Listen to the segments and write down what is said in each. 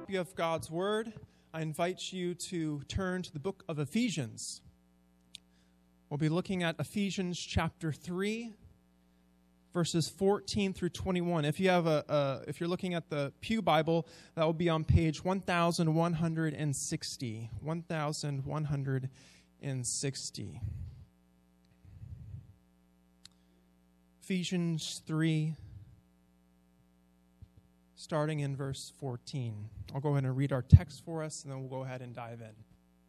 copy of God's Word, I invite you to turn to the book of Ephesians. We'll be looking at Ephesians chapter 3, verses 14 through 21. If you're looking at the Pew Bible, that will be on page 1160. 1160. Ephesians 3, starting in verse 14. I'll go ahead and read our text for us, and then we'll go ahead and dive in.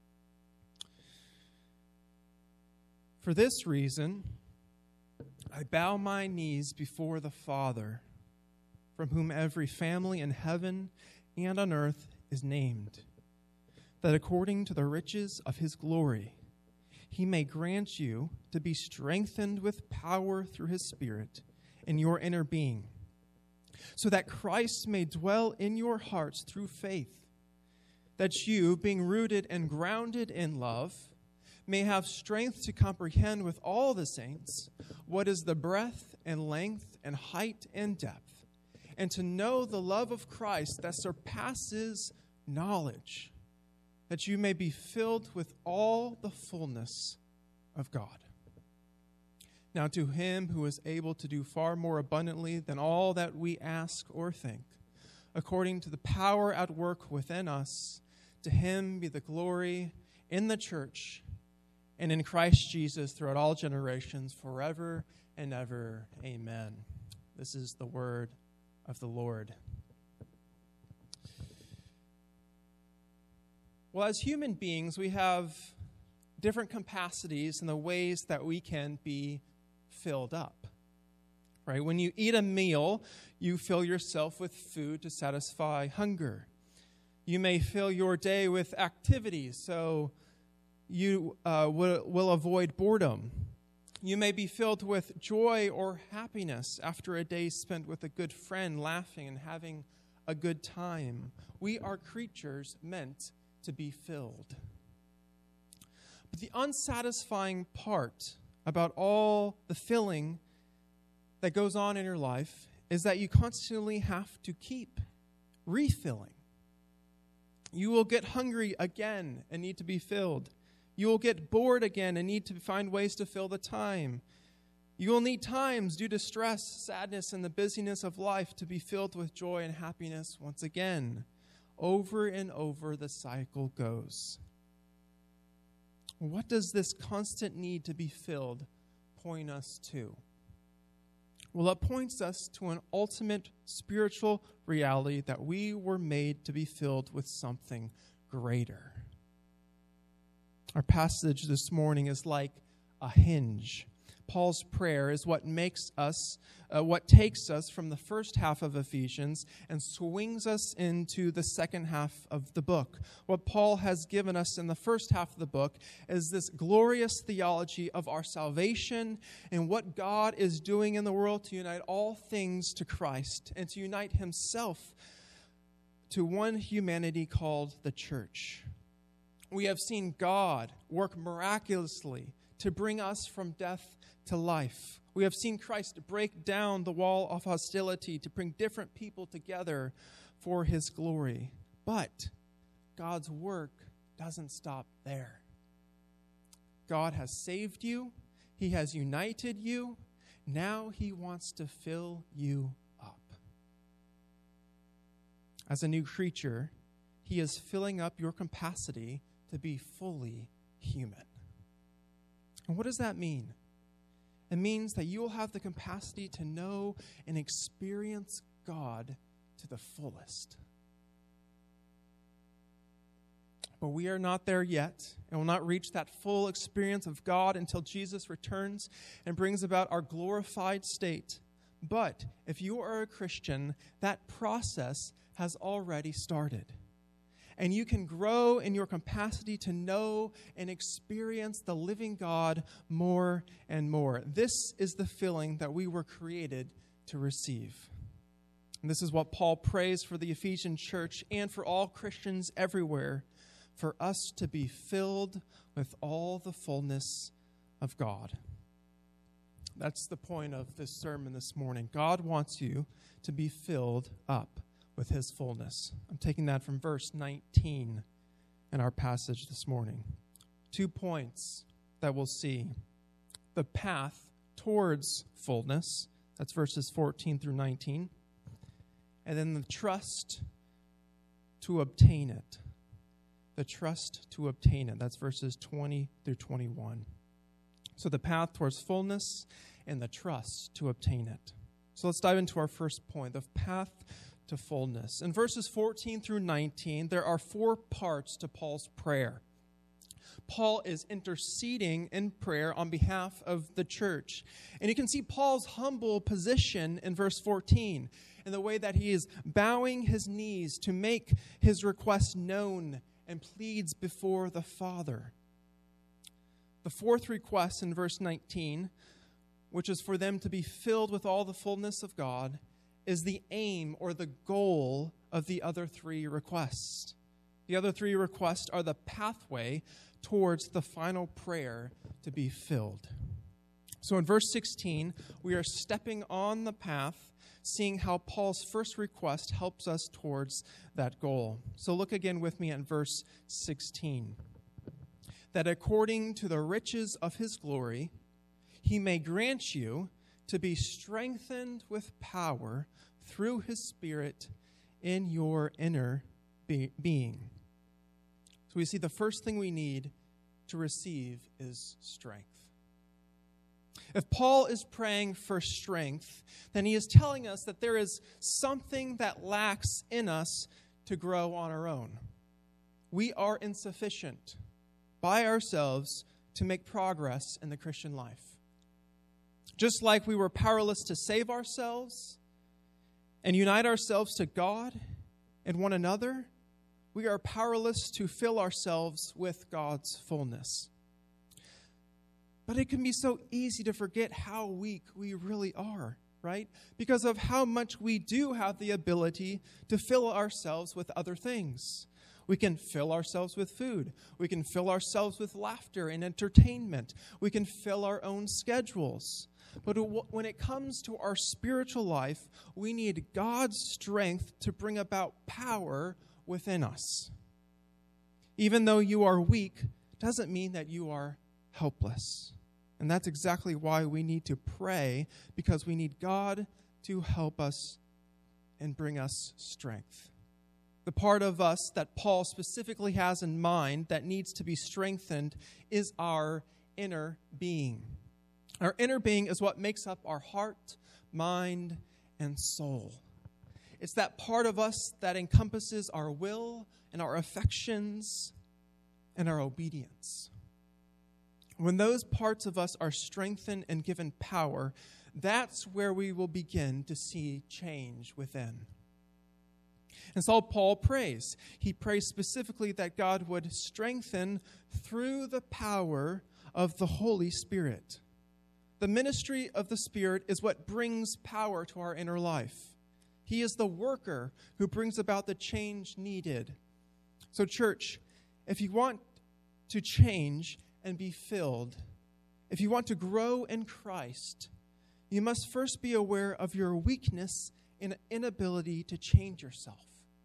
For this reason, I bow my knees before the Father, from whom every family in heaven and on earth is named, that according to the riches of his glory, he may grant you to be strengthened with power through his Spirit in your inner being, so that Christ may dwell in your hearts through faith, that you, being rooted and grounded in love, may have strength to comprehend with all the saints what is the breadth and length and height and depth, and to know the love of Christ that surpasses knowledge, that you may be filled with all the fullness of God. Now to him who is able to do far more abundantly than all that we ask or think, according to the power at work within us, to him be the glory in the church and in Christ Jesus throughout all generations, forever and ever. Amen. This is the word of the Lord. Well, as human beings, we have different capacities in the ways that we can be filled up. Right? When you eat a meal, you fill yourself with food to satisfy hunger. You may fill your day with activities, so you will avoid boredom. You may be filled with joy or happiness after a day spent with a good friend, laughing and having a good time. We are creatures meant to be filled. But the unsatisfying part about all the filling that goes on in your life is that you constantly have to keep refilling. You will get hungry again and need to be filled. You will get bored again and need to find ways to fill the time. You will need times due to stress, sadness, and the busyness of life to be filled with joy and happiness once again. Over and over the cycle goes. What does this constant need to be filled point us to? Well, it points us to an ultimate spiritual reality that we were made to be filled with something greater. Our passage this morning is like a hinge. Paul's prayer is what takes us from the first half of Ephesians and swings us into the second half of the book. What Paul has given us in the first half of the book is this glorious theology of our salvation and what God is doing in the world to unite all things to Christ and to unite himself to one humanity called the church. We have seen God work miraculously to bring us from death to life. We have seen Christ break down the wall of hostility to bring different people together for his glory. But God's work doesn't stop there. God has saved you. He has united you. Now he wants to fill you up. As a new creature, he is filling up your capacity to be fully human. And what does that mean? It means that you will have the capacity to know and experience God to the fullest. But we are not there yet, and will not reach that full experience of God until Jesus returns and brings about our glorified state. But if you are a Christian, that process has already started. And you can grow in your capacity to know and experience the living God more and more. This is the filling that we were created to receive. And this is what Paul prays for the Ephesian church and for all Christians everywhere, for us to be filled with all the fullness of God. That's the point of this sermon this morning. God wants you to be filled up with his fullness. I'm taking that from verse 19 in our passage this morning. 2 points that we'll see. The path towards fullness, that's verses 14 through 19. And then the trust to obtain it. The trust to obtain it. That's verses 20 through 21. So the path towards fullness and the trust to obtain it. So let's dive into our first point, the path to fullness. In verses 14 through 19, there are 4 parts to Paul's prayer. Paul is interceding in prayer on behalf of the church. And you can see Paul's humble position in verse 14 in the way that he is bowing his knees to make his request known and pleads before the Father. The 4th request in verse 19, which is for them to be filled with all the fullness of God, is the aim or the goal of the other 3 requests. The other 3 requests are the pathway towards the final prayer to be filled. So in verse 16, we are stepping on the path, seeing how Paul's first request helps us towards that goal. So look again with me at verse 16. That according to the riches of his glory, he may grant you to be strengthened with power through his Spirit in your inner being. So we see the first thing we need to receive is strength. If Paul is praying for strength, then he is telling us that there is something that lacks in us to grow on our own. We are insufficient by ourselves to make progress in the Christian life. Just like we were powerless to save ourselves and unite ourselves to God and one another, we are powerless to fill ourselves with God's fullness. But it can be so easy to forget how weak we really are, right? Because of how much we do have the ability to fill ourselves with other things. We can fill ourselves with food. We can fill ourselves with laughter and entertainment. We can fill our own schedules. But when it comes to our spiritual life, we need God's strength to bring about power within us. Even though you are weak, doesn't mean that you are helpless. And that's exactly why we need to pray, because we need God to help us and bring us strength. The part of us that Paul specifically has in mind that needs to be strengthened is our inner being. Our inner being is what makes up our heart, mind, and soul. It's that part of us that encompasses our will and our affections and our obedience. When those parts of us are strengthened and given power, that's where we will begin to see change within. And so Paul prays. He prays specifically that God would strengthen through the power of the Holy Spirit. The ministry of the Spirit is what brings power to our inner life. He is the worker who brings about the change needed. So, church, if you want to change and be filled, if you want to grow in Christ, you must first be aware of your weakness and inability to change yourself,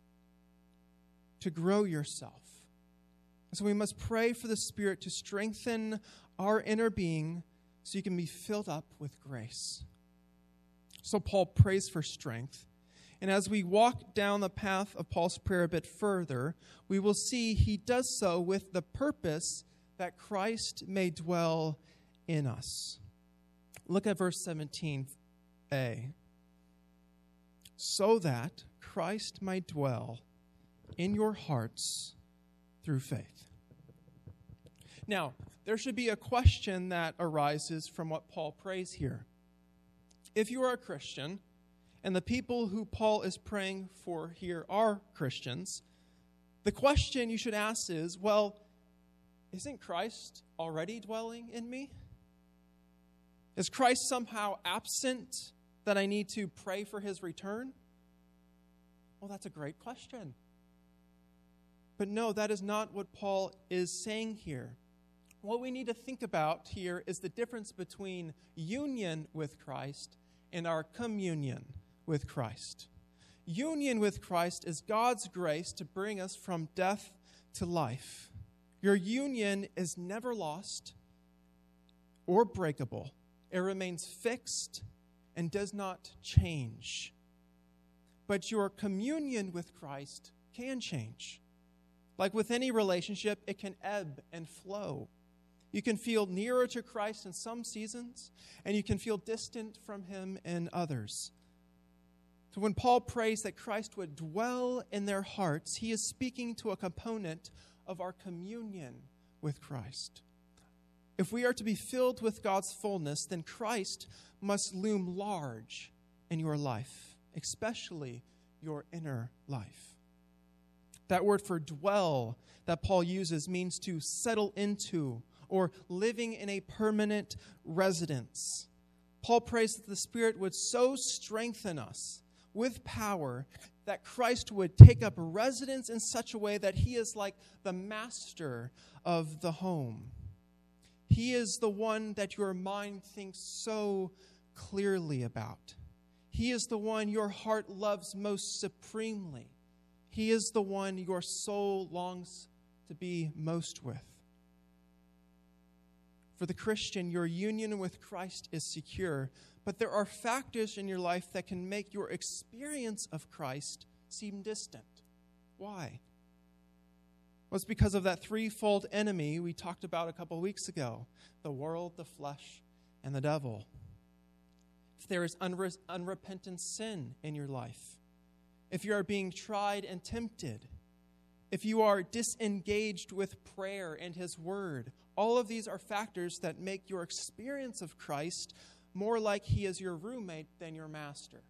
to grow yourself. So we must pray for the Spirit to strengthen our inner being so you can be filled up with grace. So Paul prays for strength. And as we walk down the path of Paul's prayer a bit further, we will see he does so with the purpose that Christ may dwell in us. Look at verse 17a. So that Christ might dwell in your hearts through faith. Now, there should be a question that arises from what Paul prays here. If you are a Christian, and the people who Paul is praying for here are Christians, the question you should ask is, well, isn't Christ already dwelling in me? Is Christ somehow absent that I need to pray for his return? Well, that's a great question. But no, that is not what Paul is saying here. What we need to think about here is the difference between union with Christ and our communion with Christ. Union with Christ is God's grace to bring us from death to life. Your union is never lost or breakable. It remains fixed and does not change. But your communion with Christ can change. Like with any relationship, it can ebb and flow. You can feel nearer to Christ in some seasons, and you can feel distant from him in others. So when Paul prays that Christ would dwell in their hearts, he is speaking to a component of our communion with Christ. If we are to be filled with God's fullness, then Christ must loom large in your life, especially your inner life. That word for dwell that Paul uses means to settle into or living in a permanent residence. Paul prays that the Spirit would so strengthen us with power that Christ would take up residence in such a way that he is like the master of the home. He is the one that your mind thinks so clearly about. He is the one your heart loves most supremely. He is the one your soul longs to be most with. For the Christian, your union with Christ is secure, but there are factors in your life that can make your experience of Christ seem distant. Why? Well, it's because of that threefold enemy we talked about a couple weeks ago: the world, the flesh, and the devil. If there is unrepentant sin in your life, if you are being tried and tempted, if you are disengaged with prayer and his word, all of these are factors that make your experience of Christ more like he is your roommate than your master.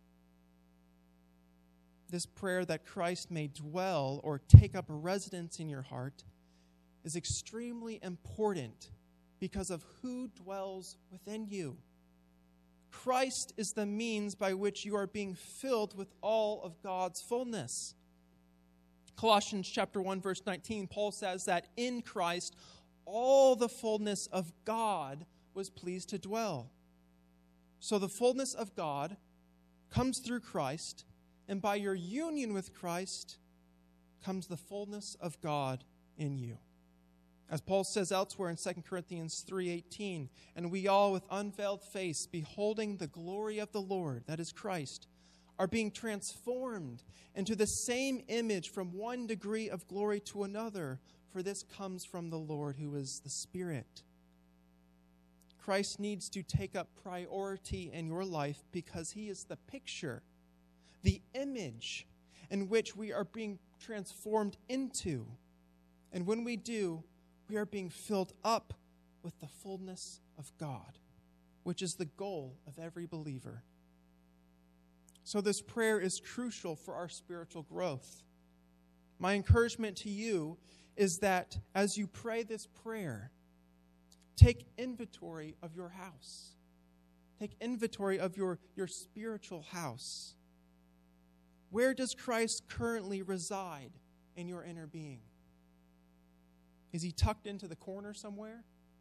This prayer that Christ may dwell or take up residence in your heart is extremely important because of who dwells within you. Christ is the means by which you are being filled with all of God's fullness. Colossians chapter 1, verse 19, Paul says that in Christ all the fullness of God was pleased to dwell. So the fullness of God comes through Christ, and by your union with Christ comes the fullness of God in you. As Paul says elsewhere in 2 Corinthians 3:18, and we all with unveiled face, beholding the glory of the Lord, that is Christ, are being transformed into the same image from one degree of glory to another, for this comes from the Lord who is the Spirit. Christ needs to take up priority in your life because he is the picture, the image in which we are being transformed into. And when we do, we are being filled up with the fullness of God, which is the goal of every believer. So this prayer is crucial for our spiritual growth. My encouragement to you is that as you pray this prayer, take inventory of your house. Take inventory of your spiritual house. Where does Christ currently reside in your inner being? Is he tucked into the corner somewhere?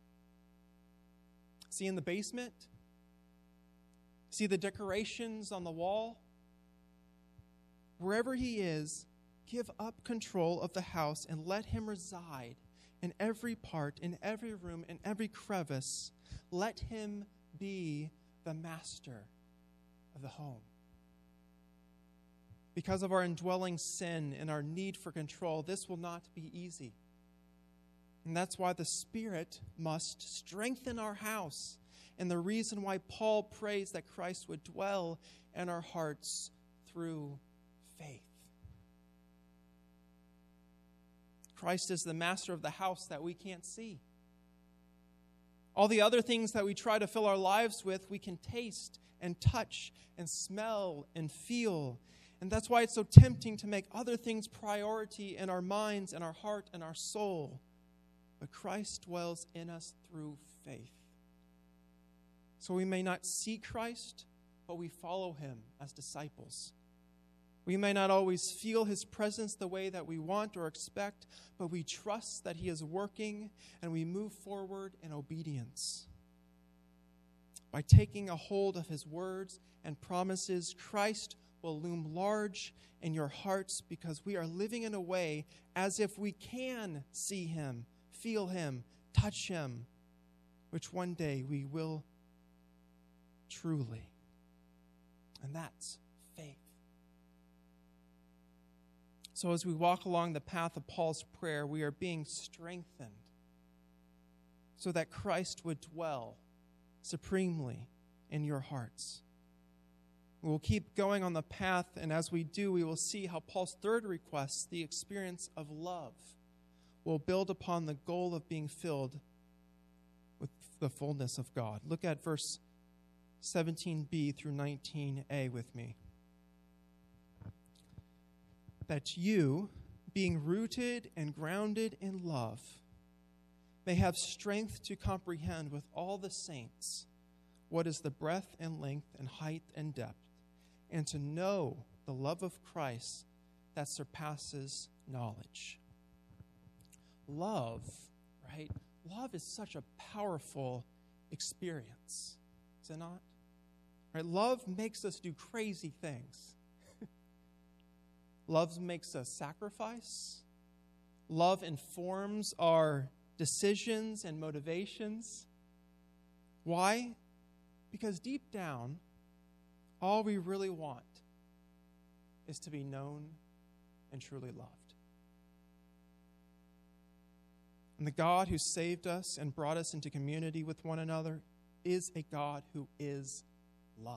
Is he in the basement? See the decorations on the wall? Wherever he is, give up control of the house and let him reside in every part, in every room, in every crevice. Let him be the master of the home. Because of our indwelling sin and our need for control, this will not be easy. And that's why the Spirit must strengthen our house. And the reason why Paul prays that Christ would dwell in our hearts through faith. Christ is the master of the house that we can't see. All the other things that we try to fill our lives with, we can taste and touch and smell and feel. And that's why it's so tempting to make other things priority in our minds and our heart and our soul. But Christ dwells in us through faith. So we may not see Christ, but we follow him as disciples. We may not always feel his presence the way that we want or expect, but we trust that he is working and we move forward in obedience. By taking a hold of his words and promises, Christ will loom large in your hearts because we are living in a way as if we can see him, feel him, touch him, which one day we will truly. And that's faith. So as we walk along the path of Paul's prayer, we are being strengthened so that Christ would dwell supremely in your hearts. We will keep going on the path, and as we do, we will see how Paul's third request, the experience of love, will build upon the goal of being filled with the fullness of God. Look at verse 17b through 19a with me. That you, being rooted and grounded in love, may have strength to comprehend with all the saints what is the breadth and length and height and depth, and to know the love of Christ that surpasses knowledge. Love, right? Love is such a powerful experience, is it not? Right? Love makes us do crazy things. Love makes us sacrifice. Love informs our decisions and motivations. Why? Because deep down, all we really want is to be known and truly loved. And the God who saved us and brought us into community with one another is a God who is love.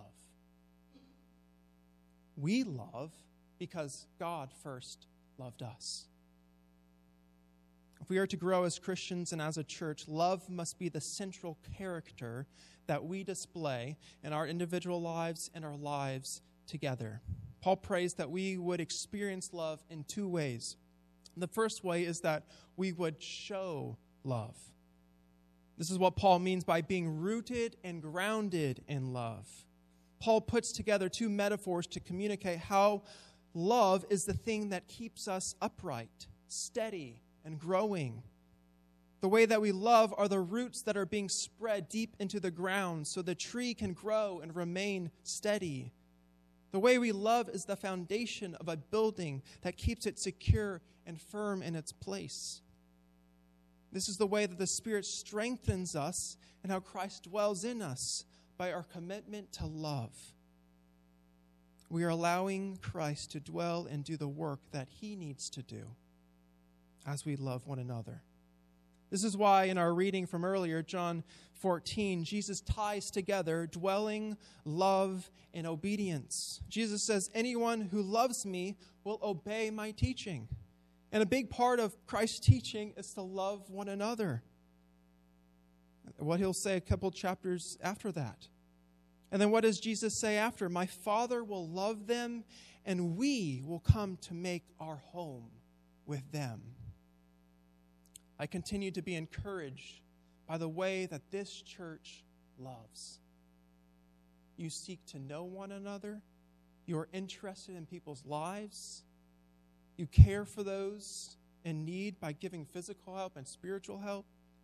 We love because God first loved us. If we are to grow as Christians and as a church, love must be the central character that we display in our individual lives and our lives together. Paul prays that we would experience love in two ways. The first way is that we would show love. This is what Paul means by being rooted and grounded in love. Paul puts together two metaphors to communicate how love is the thing that keeps us upright, steady, and growing. The way that we love are the roots that are being spread deep into the ground so the tree can grow and remain steady. The way we love is the foundation of a building that keeps it secure and firm in its place. This is the way that the Spirit strengthens us and how Christ dwells in us by our commitment to love. We are allowing Christ to dwell and do the work that he needs to do as we love one another. This is why in our reading from earlier, John 14, Jesus ties together dwelling, love, and obedience. Jesus says, anyone who loves me will obey my teaching. And a big part of Christ's teaching is to love one another. What he'll say a couple chapters after that. And then what does Jesus say after? My Father will love them, and we will come to make our home with them. I continue to be encouraged by the way that this church loves. You seek to know one another. You are interested in people's lives. You care for those in need by giving physical help and spiritual help.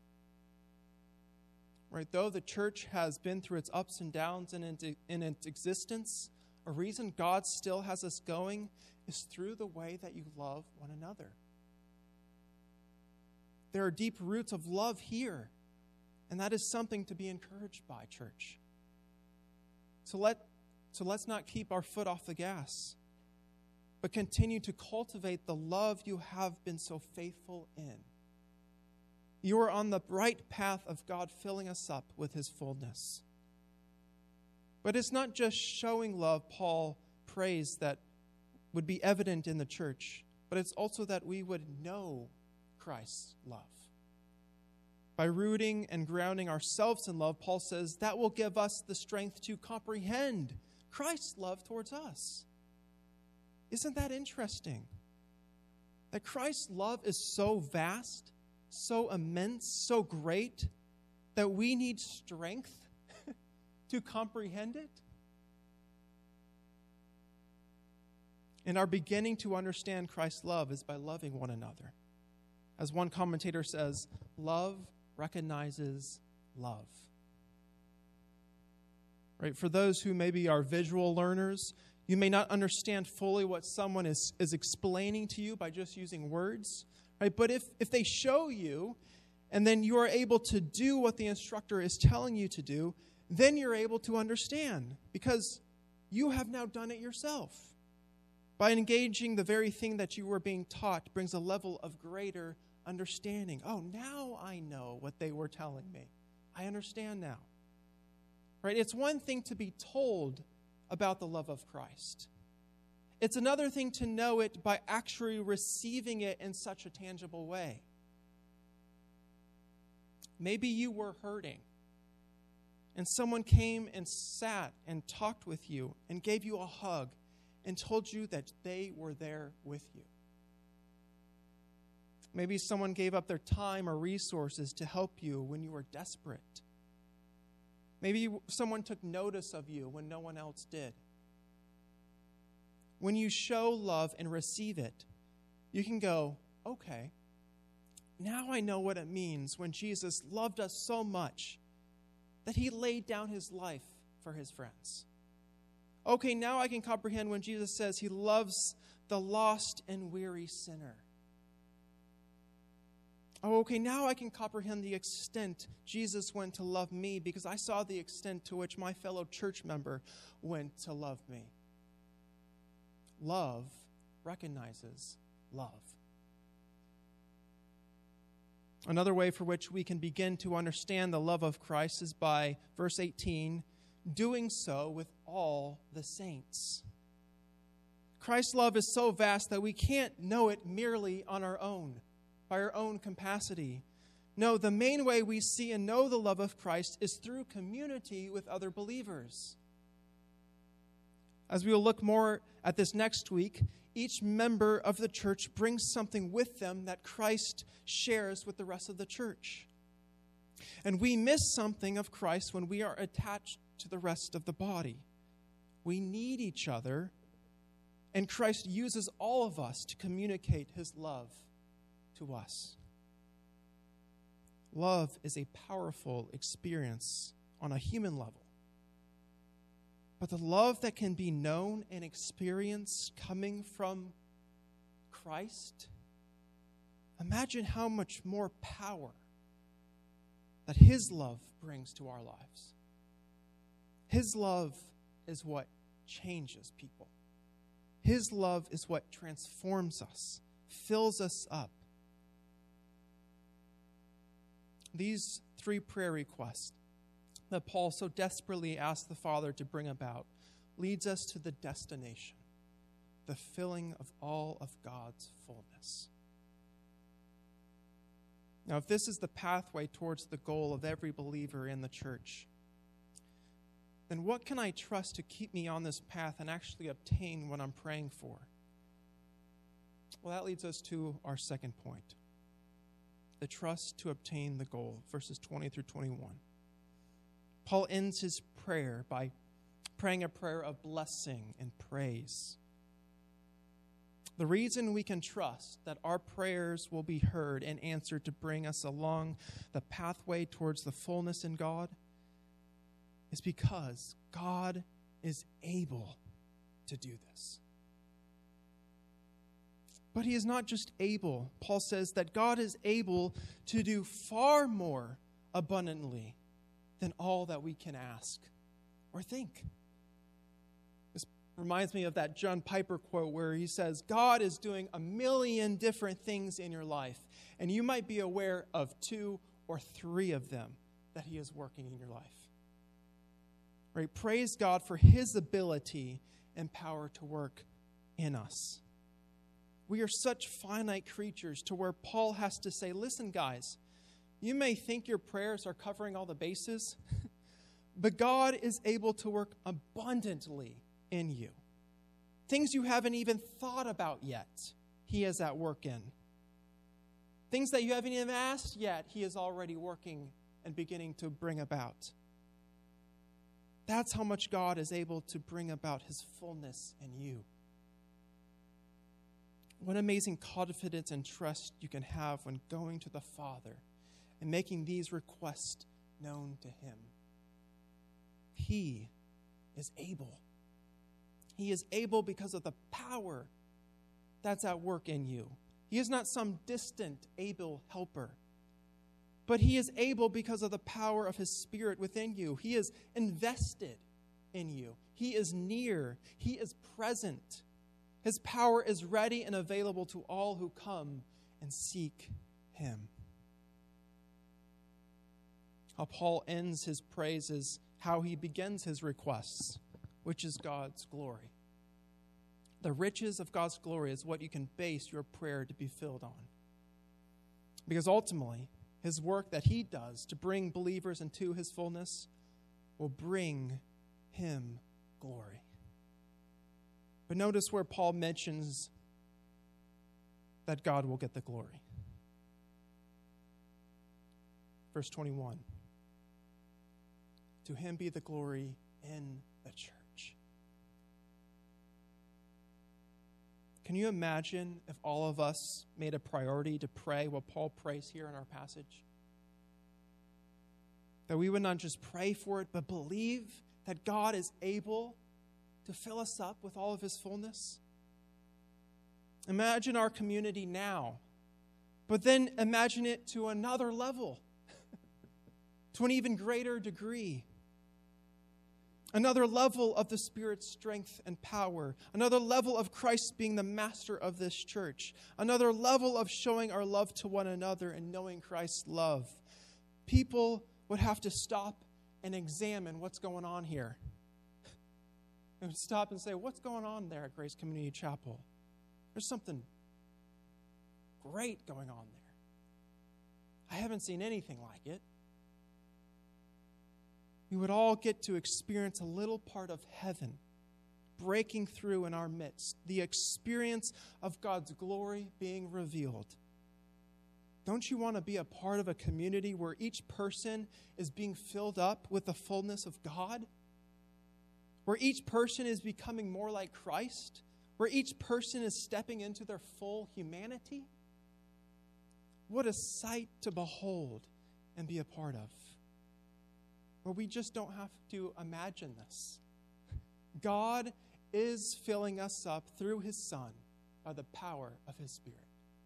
Right? Though the church has been through its ups and downs in its existence, a reason God still has us going is through the way that you love one another. There are deep roots of love here, and that is something to be encouraged by, church. So let's not keep our foot off the gas, but continue to cultivate the love you have been so faithful in. You are on the right path of God filling us up with his fullness. But it's not just showing love, Paul prays, that would be evident in the church, but it's also that we would know Christ's love. By rooting and grounding ourselves in love, Paul says that will give us the strength to comprehend Christ's love towards us. Isn't that interesting? That Christ's love is so vast, so immense, so great, that we need strength to comprehend it. And our beginning to understand Christ's love is by loving one another. As one commentator says, love recognizes love. Right? For those who maybe are visual learners, You may not understand fully what someone is explaining to you by just using words, right? But if they show you, and then you are able to do what the instructor is telling you to do, then you're able to understand because you have now done it yourself. By engaging the very thing that you were being taught brings a level of greater understanding. Oh, now I know what they were telling me. I understand now. Right? It's one thing to be told about the love of Christ. It's another thing to know it by actually receiving it in such a tangible way. Maybe you were hurting, and someone came and sat and talked with you and gave you a hug and told you that they were there with you. Maybe someone gave up their time or resources to help you when you were desperate. Maybe someone took notice of you when no one else did. When you show love and receive it, you can go, okay, now I know what it means when Jesus loved us so much that he laid down his life for his friends. Okay, now I can comprehend when Jesus says he loves the lost and weary sinner. Oh, okay, now I can comprehend the extent Jesus went to love me because I saw the extent to which my fellow church member went to love me. Love recognizes love. Another way for which we can begin to understand the love of Christ is by, verse 18, doing so with all the saints. Christ's love is so vast that we can't know it merely on our own, by our own capacity. No, the main way we see and know the love of Christ is through community with other believers. As we will look more at this next week, each member of the church brings something with them that Christ shares with the rest of the church. And we miss something of Christ when we are attached to the rest of the body. We need each other, and Christ uses all of us to communicate his love to us. Love is a powerful experience on a human level. But the love that can be known and experienced coming from Christ, imagine how much more power that his love brings to our lives. His love is what changes people. His love is what transforms us, fills us up. These 3 prayer requests that Paul so desperately asked the Father to bring about leads us to the destination, the filling of all of God's fullness. Now, if this is the pathway towards the goal of every believer in the church, then what can I trust to keep me on this path and actually obtain what I'm praying for? Well, that leads us to our second point, the trust to obtain the goal, verses 20 through 21. Paul ends his prayer by praying a prayer of blessing and praise. The reason we can trust that our prayers will be heard and answered to bring us along the pathway towards the fullness in God is because God is able to do this. But he is not just able. Paul says that God is able to do far more abundantly than all that we can ask or think. This reminds me of that John Piper quote where he says, God is doing 1,000,000 different things in your life, and you might be aware of 2 or 3 of them that he is working in your life. Right? Praise God for his ability and power to work in us. We are such finite creatures to where Paul has to say, listen, guys, you may think your prayers are covering all the bases, but God is able to work abundantly in you. Things you haven't even thought about yet, he is at work in. Things that you haven't even asked yet, he is already working and beginning to bring about. That's how much God is able to bring about his fullness in you. What amazing confidence and trust you can have when going to the Father and making these requests known to him. He is able. He is able because of the power that's at work in you. He is not some distant, able helper, but he is able because of the power of his Spirit within you. He is invested in you. He is near. He is present. His power is ready and available to all who come and seek him. How Paul ends his praise is how he begins his requests, which is God's glory. The riches of God's glory is what you can base your prayer to be filled on. Because ultimately, his work that he does to bring believers into his fullness will bring him glory. But notice where Paul mentions that God will get the glory. Verse 21. To him be the glory in the church. Can you imagine if all of us made a priority to pray what Paul prays here in our passage? That we would not just pray for it, but believe that God is able to fill us up with all of his fullness? Imagine our community now, but then imagine it to another level, to an even greater degree. Another level of the Spirit's strength and power. Another level of Christ being the master of this church. Another level of showing our love to one another and knowing Christ's love. People would have to stop and examine what's going on here. They would stop and say, what's going on there at Grace Community Chapel? There's something great going on there. I haven't seen anything like it. We would all get to experience a little part of heaven breaking through in our midst, the experience of God's glory being revealed. Don't you want to be a part of a community where each person is being filled up with the fullness of God? Where each person is becoming more like Christ? Where each person is stepping into their full humanity? What a sight to behold and be a part of. Where we just don't have to imagine this. God is filling us up through his Son by the power of his Spirit.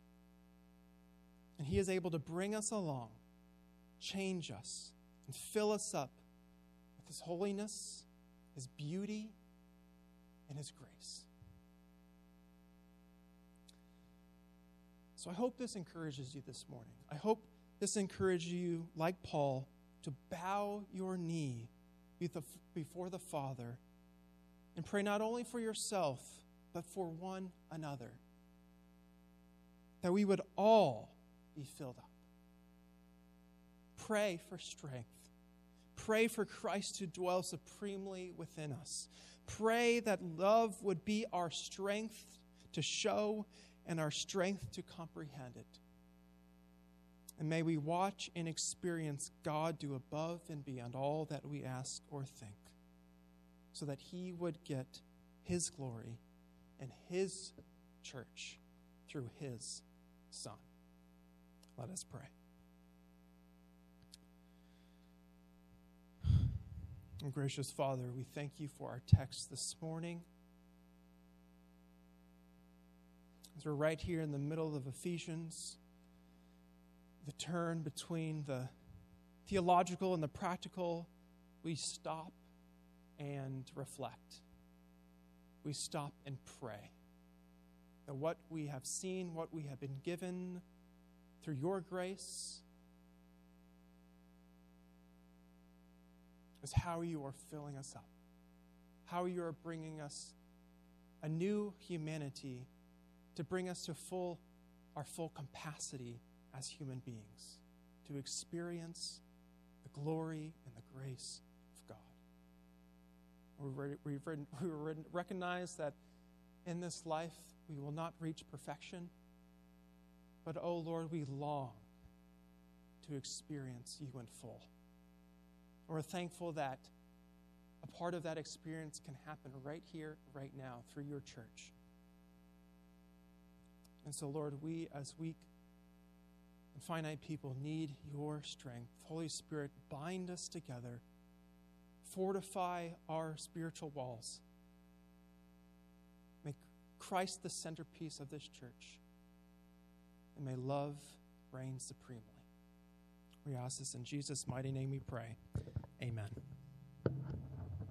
And he is able to bring us along, change us, and fill us up with his holiness, his beauty, and his grace. So I hope this encourages you this morning. I hope this encourages you, like Paul, to bow your knee before the Father and pray not only for yourself, but for one another. That we would all be filled up. Pray for strength. Pray for Christ to dwell supremely within us. Pray that love would be our strength to show and our strength to comprehend it. And may we watch and experience God do above and beyond all that we ask or think, so that he would get his glory and his church through his Son. Let us pray. And gracious Father, we thank you for our text this morning. As we're right here in the middle of Ephesians, the turn between the theological and the practical, we stop and reflect. We stop and pray that what we have seen, what we have been given through your grace, is how you are filling us up, how you are bringing us a new humanity to bring us to our full capacity as human beings, to experience the glory and the grace of God. We recognize that in this life we will not reach perfection, but, oh Lord, we long to experience you in full. And we're thankful that a part of that experience can happen right here, right now, through your church. And so, Lord, we as weak and finite people need your strength. Holy Spirit, bind us together. Fortify our spiritual walls. Christ the centerpiece of this church. And may love reign supremely. We ask this in Jesus' mighty name we pray. Amen.